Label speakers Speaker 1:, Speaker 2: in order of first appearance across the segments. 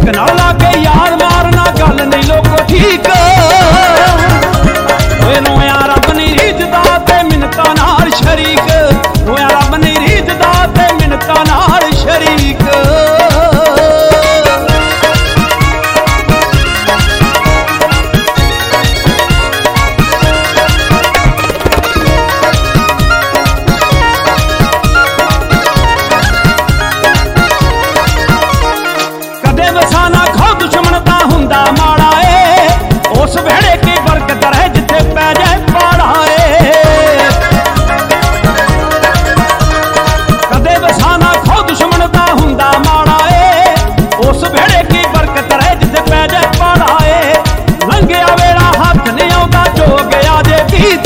Speaker 1: एक ना लाके यार मारना गल नहीं लोगो ठीक। रोया रब नहीं रीझदा ते मिन्नतां नाल शरीक, रोया रब नहीं रीझदा ते मिन्नतां नाल शरीक। कदे वसाना खो दुश्मन दा हुंदा माड़ा ए, उस वेड़े की बरकत रहे जिथे पै जाए पाड़ा ए। कदे वसाना खो दुश्मन दा हुंदा माड़ा ए, उस वेड़े की बरकत रहे जिथे पै जाए पाड़ा ए। लंघिया वेड़ा हथ नहीं आउंदा जो गया जे बीत,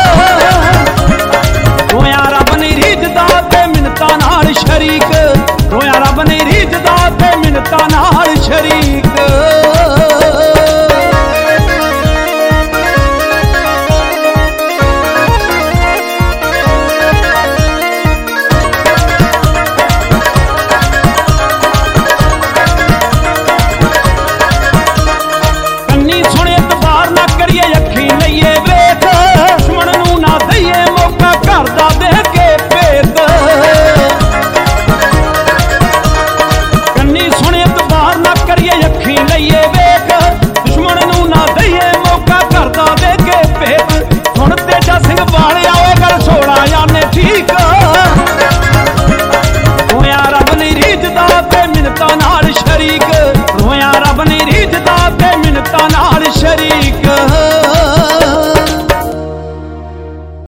Speaker 1: रोया रब नहीं रीझदा ते मिन्नतां नाल शरीक, रोया रब नहीं रीझदा ते मिन्नतां नाल शरीक।